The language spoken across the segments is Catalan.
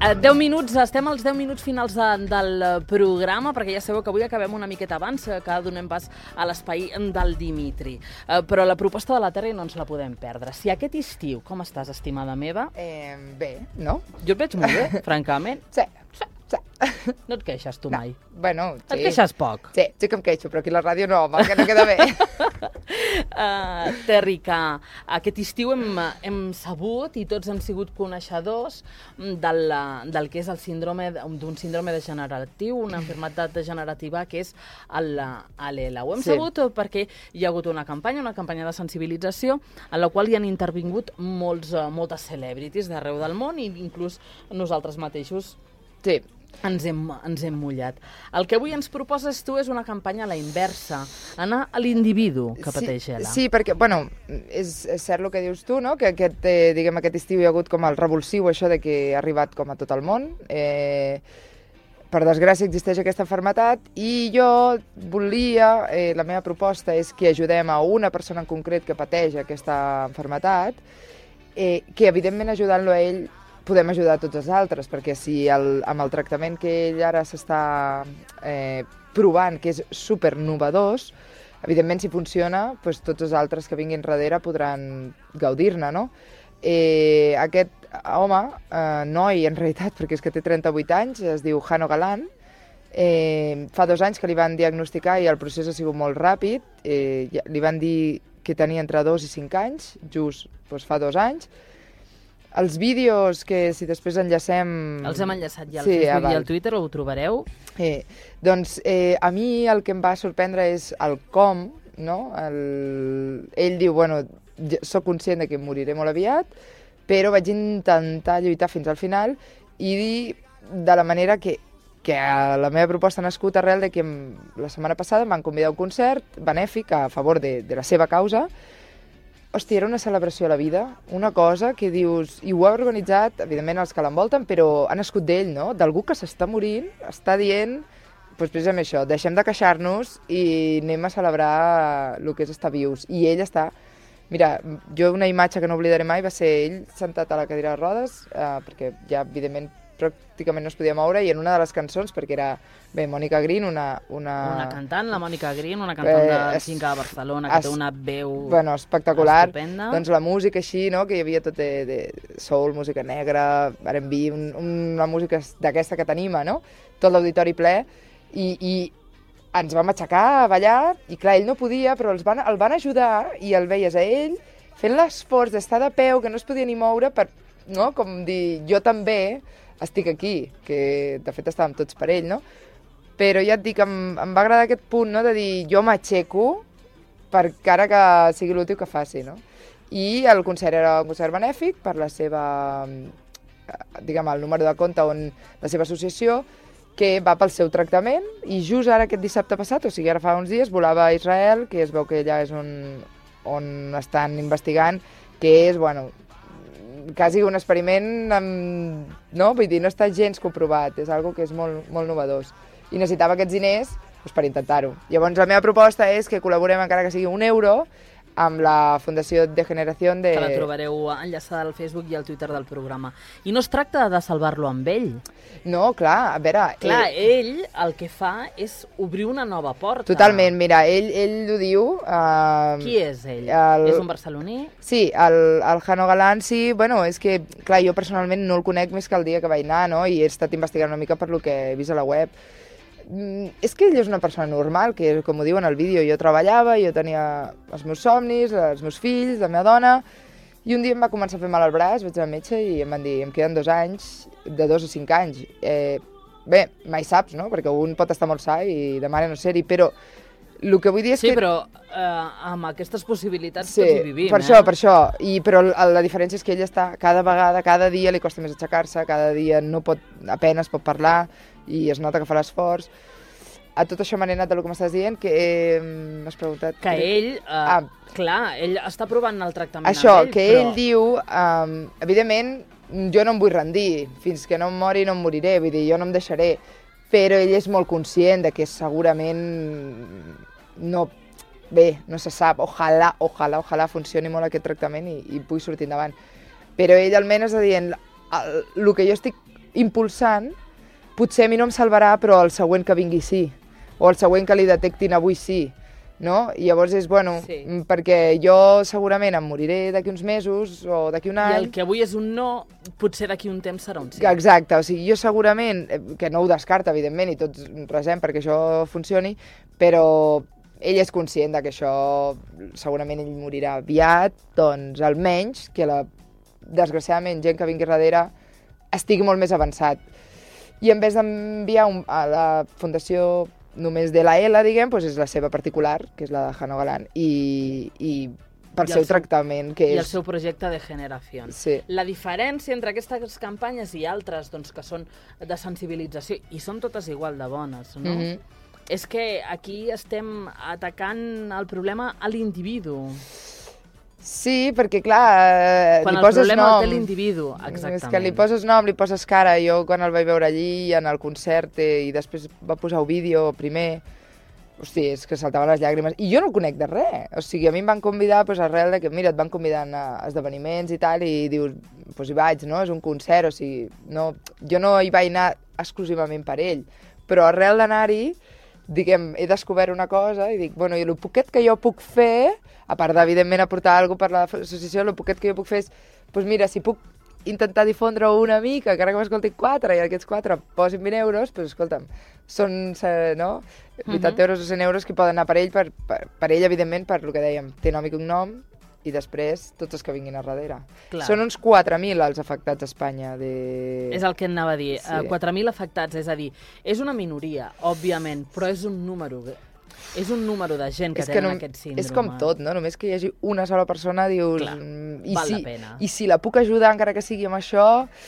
10 minuts, estem als 10 minuts finals del programa, perquè ja sabeu que avui acabem una miqueta abans, que donem pas a l'espai del Dimitri. Però la proposta de la Terri no ens la podem perdre. Si aquest estiu, com estàs, estimada meva? Bé, no? Jo et veig molt bé, francament. Sí. No et queixes tu mai? Bueno, sí. Et queixes poc? Sí que em queixo, però aquí a la ràdio no, home, que no queda bé. Terri, que aquest estiu hem sabut i tots hem sigut coneixedors del que és el síndrome d'un síndrome degeneratiu, una malaltia degenerativa que és l'ELA. Ho hem sabut perquè hi ha hagut una campanya de sensibilització en la qual hi han intervingut moltes celebrities d'arreu del món i inclús nosaltres mateixos. Sí. Ens hem mullat. El que avui ens proposes tu és una campanya a la inversa, anar a l'individu que pateix ELA. Sí, perquè, bueno, és cert el que dius tu, no? Que aquest estiu hi ha hagut com el revulsiu, això de que ha arribat com a tot el món. Per desgràcia existeix aquesta malaltia i jo volia, la meva proposta és que ajudem a una persona en concret que pateix aquesta malaltia, que evidentment ajudant-lo a ell podem ajudar a tots els altres, perquè si amb el tractament que ell ara s'està provant, que és super innovador, evidentment si funciona, doncs tots els altres que vinguin darrere podran gaudir-ne, no? Aquest home, noi en realitat, perquè és que té 38 anys, es diu Jano Galán, fa 2 anys que li van diagnosticar i el procés ha sigut molt ràpid, li van dir que tenia entre 2 i 5 anys, just fa 2 anys. Els vídeos que si després enllacem... Els hem enllaçat ja al Facebook i al Twitter, ho trobareu. Doncs a mi el que em va sorprendre és el com, no? Ell diu, bueno, soc conscient que em moriré molt aviat, però vaig intentar lluitar fins al final i dir de la manera que la meva proposta ha nascut arrel de que la setmana passada em van convidar a un concert benèfic a favor de la seva causa. Hòstia, era una celebració a la vida, una cosa que dius... I ho ha organitzat, evidentment, els que l'envolten, però ha nascut d'ell, no? D'algú que s'està morint, està dient, doncs precisament això, deixem de queixar-nos i anem a celebrar el que és estar vius. I ell està... Mira, jo una imatge que no oblidaré mai va ser ell sentat a la cadira de rodes, perquè ja, evidentment, pràcticament no es podia moure, i en una de les cançons, perquè era, bé, Mònica Green, una cantant, la Mònica Green, una cantant de Finca de Barcelona, que té una veu espectacular, estupenda. Doncs la música així, no?, que hi havia tot de soul, música negra, R&B, una música d'aquesta que t'anima, no?, tot l'auditori ple, i ens vam aixecar a ballar, i clar, ell no podia, però el van ajudar, i el veies a ell fent l'esforç d'estar de peu, que no es podia ni moure, per, no?, com dir, jo també estic aquí, que de fet estàvem tots per ell, no? Però ja et dic, em va agradar aquest punt, no?, de dir, jo m'aixeco per cara que sigui l'últim que faci, no? I el concert era un concert benèfic per la seva, diguem, el número de compte on la seva associació, que va pel seu tractament, i just ara aquest dissabte passat, o sigui, ara fa uns dies, volava a Israel, que es veu que allà és on estan investigant, que és, bueno, quasi un experiment, no? Vull dir, no està gens comprovat, és algo que és molt, molt innovador. I necessitava aquests diners per intentar-ho. Llavors la meva proposta és que col·laborem, encara que sigui €1, amb la Fundació de Generació de... Que la trobareu enllaçada al Facebook i al Twitter del programa. I no es tracta de salvar-lo amb ell. No, clar, a veure... Clar, ell el que fa és obrir una nova porta. Totalment, mira, ell ho diu... Qui és ell? És un barceloní? Sí, el Jano Galán, sí, bueno, és que, clar, jo personalment no el conec més que el dia que vaig anar, no?, i he estat investigant una mica per lo que he vist a la web. És que ell és una persona normal, que com ho diu en el vídeo, jo treballava, jo tenia els meus somnis, els meus fills, la meva dona, i un dia em va començar a fer mal al braç, vaig al metge i em van dir, em queden 2 anys, de 2 a 5 anys. Bé, mai saps, no?, perquè un pot estar molt sa i demà no ser-hi, però el que vull dir és que... Sí, però amb aquestes possibilitats tots hi vivim, per això. Però la diferència és que ell està cada vegada, cada dia li costa més aixecar-se, cada dia apenas pot parlar, i es nota que fa l'esforç. A tot això m'ha anat del que m'estàs dient, que m'has preguntat... Que ell, clar, ell està provant el tractament això, amb ell, que ell diu, evidentment, jo no em vull rendir, fins que no em mori no em moriré, vull dir, jo no em deixaré, però ell és molt conscient de que segurament no... Bé, no se sap, ojalà funcioni molt aquest tractament i pugui sortir endavant. Però ell almenys està dient, el que jo estic impulsant, potser a mi no em salvarà, però el següent que vingui sí, o el següent que li detectin avui sí, no? I llavors és, bueno, perquè jo segurament em moriré d'aquí uns mesos o d'aquí un any. I el que avui és un no, potser d'aquí un temps serà un sí. Exacte, o sigui, jo segurament, que no ho descarta, evidentment, i tots resem perquè això funcioni, però ell és conscient de que això segurament ell morirà aviat, doncs almenys que desgraciadament gent que vingui darrere estigui molt més avançat. I en vez d'enviar a la Fundació només de la L, diguem, doncs és la seva particular, que és la de Jano Galán, i pel seu tractament, que és... I el seu projecte de generació. Sí. La diferència entre aquestes campanyes i altres, doncs, que són de sensibilització, i són totes igual de bones, no? És que aquí estem atacant el problema a l'individu. Sí, perquè clar, quan li poses nom. Quan el problema el té l'individu, exactament. És que li poses nom, li poses cara. Jo quan el vaig veure allí, en el concert, i després va posar un vídeo primer, hosti, és que saltaven les llàgrimes. I jo no el conec de res. O sigui, a mi em van convidar doncs, arrel de que, mira, et van convidant a esdeveniments i tal, i dius, doncs hi vaig, no? És un concert, o sigui, no, jo no hi vaig anar exclusivament per ell, però arrel d'anar-hi, diguem, he descobert una cosa i dic, bueno, i el poquet que jo puc fer, a part d'evidentment aportar alguna cosa per l'associació, el poquet que jo puc fer és, doncs mira, si puc intentar difondre una mica, encara que m'escoltin 4 i aquests 4 posin 20 euros, doncs escolta'm, són, no, 80 euros o 100 euros que poden anar per ell, per ell, evidentment, per el que dèiem, té nom i cognom, i després tots els que vinguin a darrere. Clar. Són uns 4.000 els afectats a Espanya. És el que anava a dir, sí. 4.000 afectats, és a dir, és una minoria, òbviament, però és un número de gent que tenen aquest síndrome. És com tot, no? Només que hi hagi una sola persona, dius... Clar, val la pena. I si la puc ajudar, encara que sigui amb això...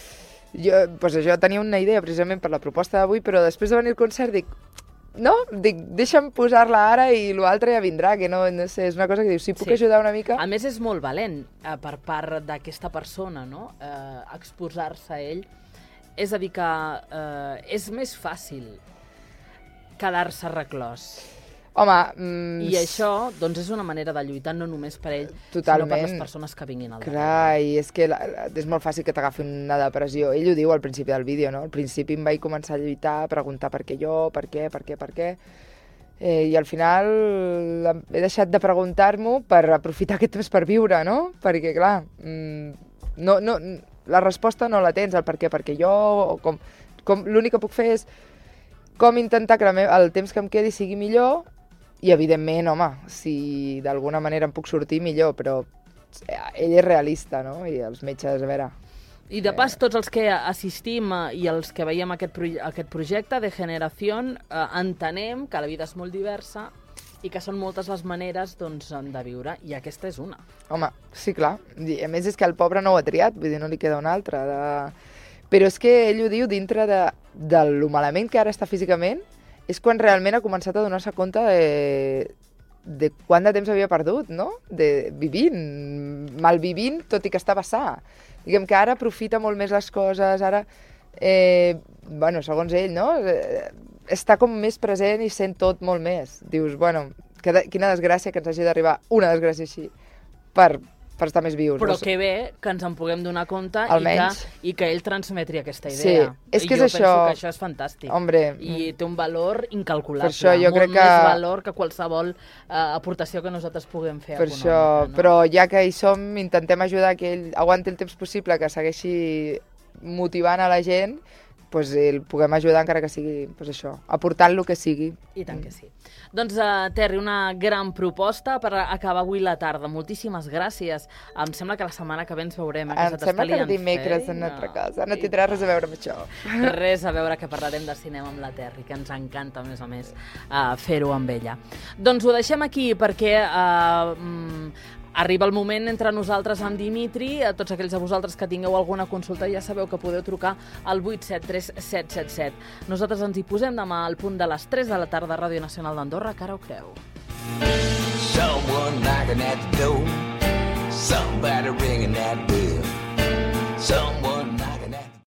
Jo tenia una idea precisament per la proposta d'avui, però després de venir al concert dic... No? Dic, deixa'm posar-la ara i l'altre ja vindrà, que no sé, és una cosa que dius, si puc ajudar una mica... A més, és molt valent per part d'aquesta persona, no? Exposar-se a ell. És a dir, que és més fàcil quedar-se reclòs. Home... I això, doncs, és una manera de lluitar no només per ell, totalment, sinó per les persones que vinguin al darrere. Clar, i és que és molt fàcil que t'agafi una depressió. Ell ho diu al principi del vídeo, no? Al principi em vaig començar a lluitar, a preguntar per què jo, per què... I al final he deixat de preguntar-m'ho per aprofitar aquest temps per viure, no? Perquè, clar, la resposta no la tens, el per què, perquè jo... L'únic que puc fer és com intentar que el temps que em quedi sigui millor. I, evidentment, home, si d'alguna manera em puc sortir, millor, però ell és realista, no? I els metges, a veure... I de pas, tots els que assistim i els que veiem aquest projecte de generació, entenem que la vida és molt diversa i que són moltes les maneres doncs, de viure, i aquesta és una. Home, sí, clar. I, a més, és que el pobre no ho ha triat, vull dir, no li queda una altra. Però és que ell ho diu dintre de lo malament que ara està físicament, és quan realment ha començat a donar-se compte de quant de temps havia perdut, no? Malvivint, tot i que estava sa. Diguem que ara aprofita molt més les coses, ara, bueno, segons ell, no? Està com més present i sent tot molt més. Dius, bueno, quina desgràcia que ens hagi d'arribar una desgràcia així per estar més vius. Però que bé que ens en puguem donar compte i que ell transmetri aquesta idea. Sí, és que és això. Jo penso que això és fantàstic. Hombre, i té un valor incalculable. Per això jo crec que... Molt més valor que qualsevol aportació que nosaltres puguem fer econòmica. Per això, no? Però ja que hi som, intentem ajudar que ell aguanti el temps possible, que segueixi motivant a la gent, doncs el puguem ajudar encara que sigui, doncs això, aportant el que sigui. I tant que sí. Doncs, Terri, una gran proposta per acabar avui la tarda. Moltíssimes gràcies. Em sembla que la setmana que ve ens veurem. Em sembla que el dimecres en una altra casa. No tindrà res a veure amb això. Res a veure, que parlarem de cinema amb la Terri, que ens encanta, a més, fer-ho amb ella. Doncs ho deixem aquí perquè... arriba el moment entre nosaltres amb Dimitri. A tots aquells de vosaltres que tingueu alguna consulta ja sabeu que podeu trucar al 873 777. Nosaltres ens hi posem demà al punt de les 3 de la tarda a Ràdio Nacional d'Andorra, que ara ho creu. Someone knocking at the door. Somebody